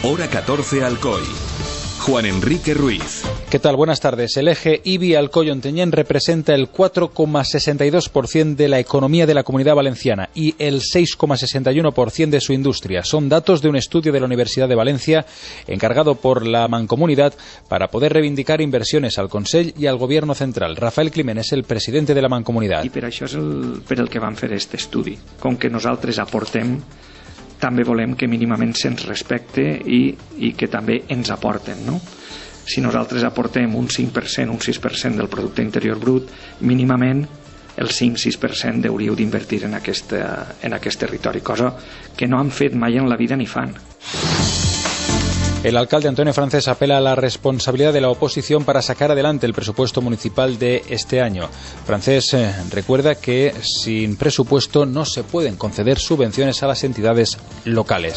Hora 14 Alcoy. Juan Enrique Ruiz. ¿Qué tal? Buenas tardes. El eje Ibi-Alcoy-Ontinyent representa el 4,62% de la economía de la Comunidad Valenciana y el 6,61% de su industria. Son datos de un estudio de la Universidad de Valencia encargado por la Mancomunitat para poder reivindicar inversiones al Consell i al Gobierno Central. Rafael Climent és el president de la Mancomunitat. I per això és per el que vam fer aquest estudi. Com que nosaltres aportem, també volem que mínimament se'ns respecte i que també ens aporten, no? Si nosaltres aportem un 5%, un 6% del producte interior brut, mínimament el 5-6% hauríeu d'invertir en aquest territori, cosa que no han fet mai en la vida ni fan. El alcalde Antonio Francés apela a la responsabilidad de la oposición para sacar adelante el presupuesto municipal de este año. Francés recuerda que sin presupuesto no se pueden conceder subvenciones a las entidades locales.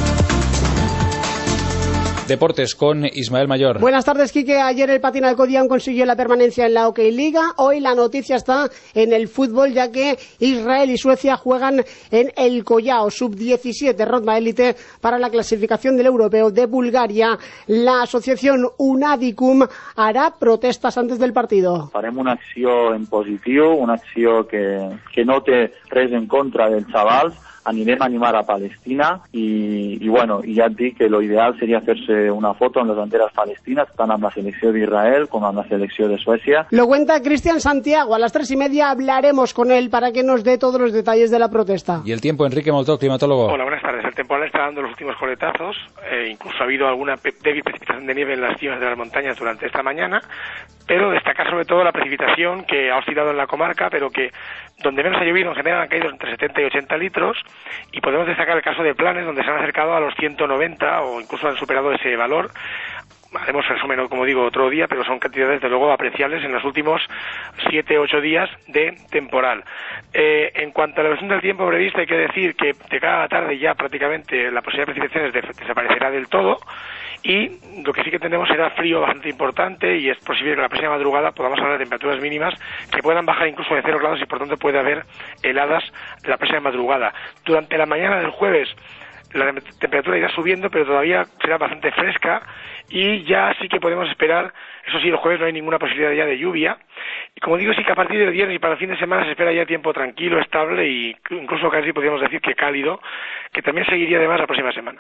Deportes con Ismael Mayor. Buenas tardes, Quique. Ayer el Patín Alcodián consiguió la permanencia en la OK Liga. Hoy la noticia está en el fútbol, ya que Israel y Suecia juegan en el Collao Sub-17 ronda élite para la clasificación del Europeo de Bulgaria. La asociación Unadicum hará protestas antes del partido. Farem una acció en positiu, una acció que no té res en contra dels xavals. Anirem a animar a Palestina y bueno, y ya di que lo ideal sería hacerse una foto en las banderas palestinas, tanto amb la selecció d'Israel como amb la selecció de Suecia. Lo cuenta Cristian Santiago. A las 3:30 hablaremos con él para que nos dé todos los detalles de la protesta. Y el tiempo, Enrique Moltó, climatólogo. Hola, buenas tardes. El temporal está dando los últimos coletazos. Incluso ha habido alguna débil precipitación de nieve en las cimas de las montañas durante esta mañana, pero destacar sobre todo la precipitación que ha oscilado en la comarca, pero que donde menos ha llovido en general han caído entre 70 y 80 litros, y podemos destacar el caso de Planes, donde se han acercado a los 190 o incluso han superado ese valor. Haremos resumen, como digo, otro día, pero son cantidades de luego apreciables en los últimos 7-8 días de temporal. En cuanto a la evolución del tiempo previsto, hay que decir que de cara a la tarde ya prácticamente la posibilidad de precipitaciones desaparecerá del todo, y lo que sí que tenemos será frío bastante importante, y es posible que la próxima madrugada podamos hablar de temperaturas mínimas que puedan bajar incluso de 0 grados, y por tanto puede haber heladas la próxima madrugada. Durante la mañana del jueves la temperatura irá subiendo, pero todavía será bastante fresca, y ya sí que podemos esperar, eso sí, el jueves no hay ninguna posibilidad ya de lluvia, y como digo, sí que a partir del viernes y para el fin de semana se espera ya tiempo tranquilo, estable, y incluso casi podríamos decir que cálido, que también seguiría además la próxima semana.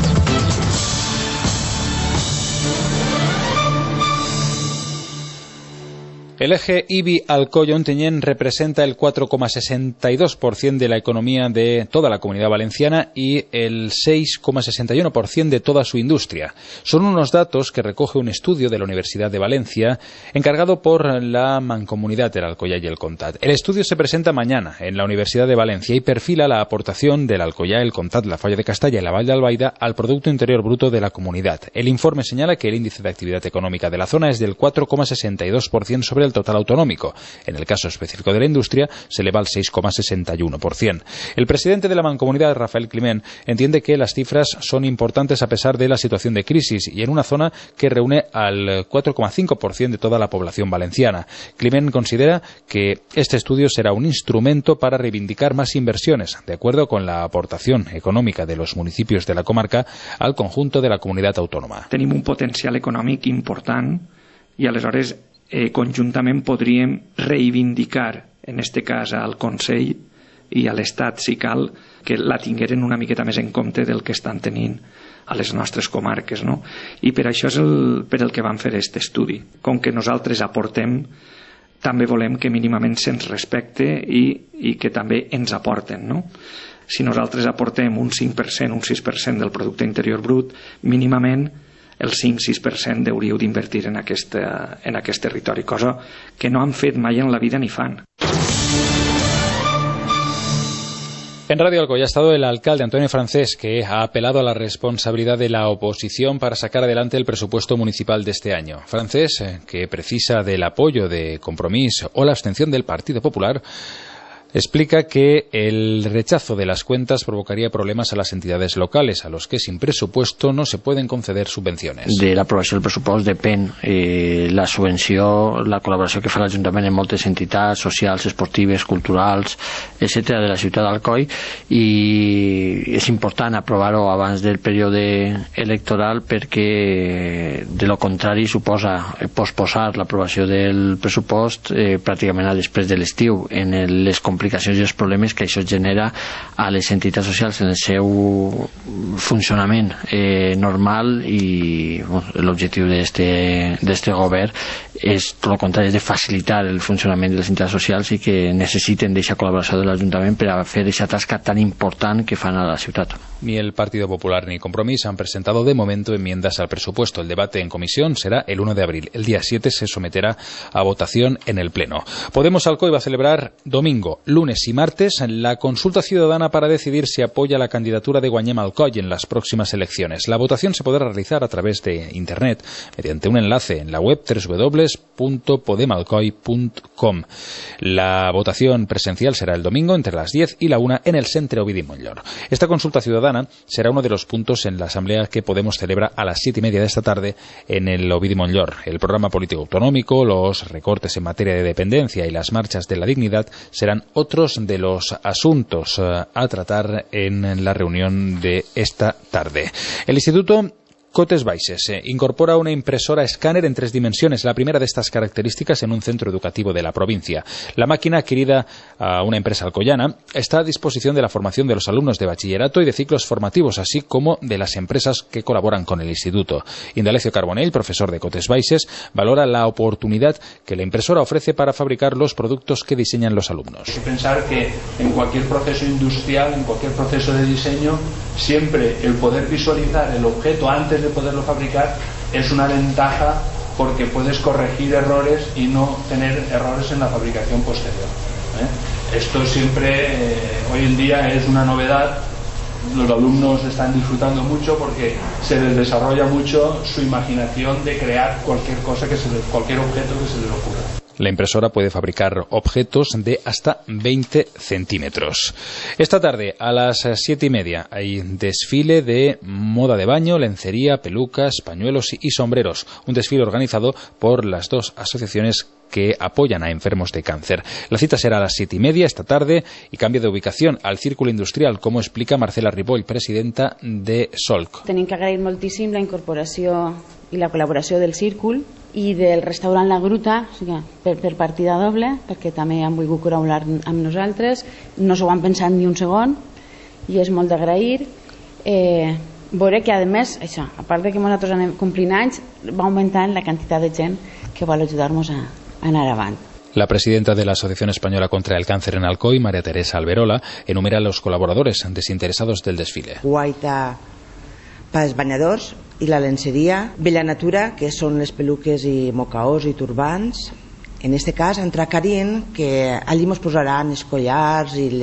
El eje Ibi-Alcoy-Ontinyent representa el 4,62% de la economía de toda la Comunidad Valenciana y el 6,61% de toda su industria. Son unos datos que recoge un estudio de la Universidad de Valencia encargado por la Mancomunitat del Alcoyà y el Comtat. El estudio se presenta mañana en la Universidad de Valencia y perfila la aportación del Alcoyà, el Comtat, la Falla de Castalla y la Vall d'Albaida al Producto Interior Bruto de la comunidad. El informe señala que el índice de actividad económica de la zona es del 4,62% sobre el total autonómico. En el caso específico de la industria se eleva al 6,61%. El presidente de la Mancomunitat, Rafael Climent, entiende que las cifras son importantes a pesar de la situación de crisis y en una zona que reúne al 4,5% de toda la población valenciana. Climent considera que este estudio será un instrumento para reivindicar más inversiones, de acuerdo con la aportación económica de los municipios de la comarca al conjunto de la comunitat autònoma. Tenim un potencial econòmic important i aleshores conjuntament podríem reivindicar, en este cas al Consell i a l'Estat, si cal, que la tingueren una miqueta més en compte del que estan tenint a les nostres comarques, no? I per això és per el que vam fer aquest estudi. Com que nosaltres aportem, també volem que mínimament se'ns respecte i que també ens aporten, no? Si nosaltres aportem un 5%, un 6% del producte interior brut, mínimament el 5-6% hauríeu d'invertir en aquest territori, cosa que no han fet mai en la vida ni fan. En Radio Alcoy ha estado el alcalde Antonio Francés, que ha apelado a la responsabilidad de la oposición para sacar adelante el presupuesto municipal de este año. Francés, que precisa del apoyo de Compromís o la abstención del Partido Popular, explica que el rechazo de las cuentas provocaría problemas a las entidades locales, a los que sin presupuesto no se pueden conceder subvenciones. De l'aprovació del pressupost depèn la subvenció, la col·laboració que fa l'Ajuntament en moltes entitats socials, esportives, culturals, etc. de la ciutat d'Alcoi, i és important aprovar-ho abans del període electoral perquè de lo contrari suposa posposar l'aprovació del pressupost pràcticament a després de l'estiu, en les complicacions i els problemes que això genera a les entitats socials en el seu funcionament normal, i l'objectiu d'este govern és tot el contrari, és de facilitar el funcionament de les entitats socials i que necessiten d'aquesta col·laboració de l'Ajuntament per a fer aquesta tasca tan important que fan a la ciutat. Ni el Partido Popular ni Compromís han presentado de momento enmiendas al presupuesto. El debate en comisión será el 1 de abril. El día 7 se someterá a votación en el Pleno. Podemos Alcoy va a celebrar domingo, lunes y martes la consulta ciudadana para decidir si apoya la candidatura de Guanyem Alcoy en las próximas elecciones. La votación se podrá realizar a través de Internet mediante un enlace en la web www.podemalcoy.com. La votación presencial será el domingo entre las 10 y la 1 en el Centre Ovidi Montllor. Esta consulta ciudadana será uno de los puntos en la asamblea que Podemos celebra a las 7:30 de esta tarde en el Ovidi Montllor. El programa político autonómico, los recortes en materia de dependencia y las marchas de la dignidad serán otros de los asuntos a tratar en la reunión de esta tarde. El Instituto Cotes Baixes incorpora una impresora escáner en 3 dimensiones, la primera de estas características en un centro educativo de la provincia. La máquina, adquirida a una empresa alcoyana, está a disposición de la formación de los alumnos de bachillerato y de ciclos formativos, así como de las empresas que colaboran con el instituto. Indalecio Carbonell, profesor de Cotes Baixes, valora la oportunidad que la impresora ofrece para fabricar los productos que diseñan los alumnos. Hay que pensar que en cualquier proceso industrial, en cualquier proceso de diseño, siempre el poder visualizar el objeto antes de poderlo fabricar es una ventaja, porque puedes corregir errores y no tener errores en la fabricación posterior. Esto siempre, hoy en día, es una novedad. Los alumnos están disfrutando mucho porque se les desarrolla mucho su imaginación de crear cualquier cosa, cualquier objeto que se les ocurra. La impresora puede fabricar objetos de hasta 20 centímetros. Esta tarde, a las 7:30, hay desfile de moda de baño, lencería, pelucas, pañuelos y sombreros. Un desfile organizado por las 2 asociaciones que apoyan a enfermos de cáncer. La cita será a las 7:30 esta tarde y cambia de ubicación al Círculo Industrial, como explica Marcela Ripoll, presidenta de Solc. Tenim que agrair moltíssim la incorporació i la col·laboració del Círcul i del restaurant La Gruta, o sigui, per partida doble, perquè també han volgut col·laborar amb nosaltres, no s'ho han pensat ni un segon i és molt d'agrair. Veure que, a més, això, a part de que nosaltres anem complint anys, va augmentant la quantitat de gent que vol ajudar-nos a anar avant. La presidenta de la Asociación Española contra el Cáncer en Alcoy, María Teresa Alberola, enumera a los colaboradores desinteresados del desfile. Guaita pels banyadors i la lenceria, Bella Natura, que són les peluques i mocaors i turbants. En este cas, Antracarín, que allí ens posaran els collars i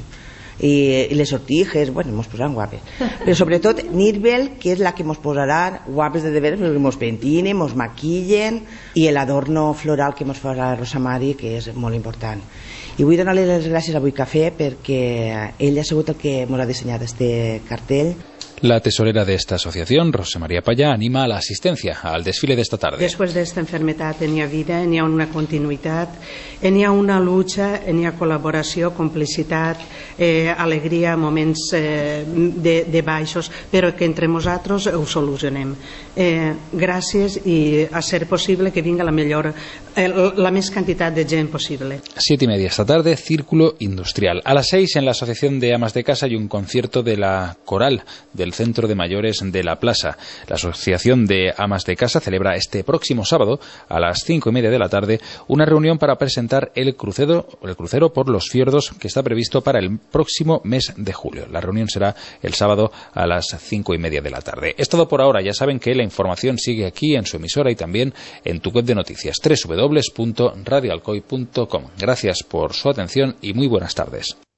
les sortijes, bueno, ens posaran guapes. Però sobretot Nirbel, que és la que ens posarà guapes de veres, perquè ens pentinen, ens maquillen, i l'adorno floral que ens farà Rosa Mari, que és molt important. I vull donar-li les gràcies a Avui Cafè perquè ell ha sigut el que ens ha dissenyat este cartell. La tesorera de esta asociación, Rosa María Payá, anima a la asistencia al desfile de esta tarde. Después de esta enfermedad n'hi ha vida, n'hi ha una continuïtat, n'hi ha una lucha, n'hi ha col·laboració, complicitat, alegria, moments de baixos, però que entre nosaltres ho solucionem. Gràcies, i a ser possible que vinga la més quantitat de gent possible. 7:30 esta tarde, Círculo Industrial. A las 6, en la Asociación de Amas de Casa, hay un concierto de la coral del Centro de Mayores de la Plaza. La Asociación de Amas de Casa celebra este próximo sábado, a las 5:30 de la tarde, una reunión para presentar el crucero por los fiordos que está previsto para el próximo mes de julio. La reunión será el sábado a las 5:30 de la tarde. Es todo por ahora. Ya saben que la información sigue aquí en su emisora y también en tu web de noticias, www.radioalcoy.com. Gracias por su atención y muy buenas tardes.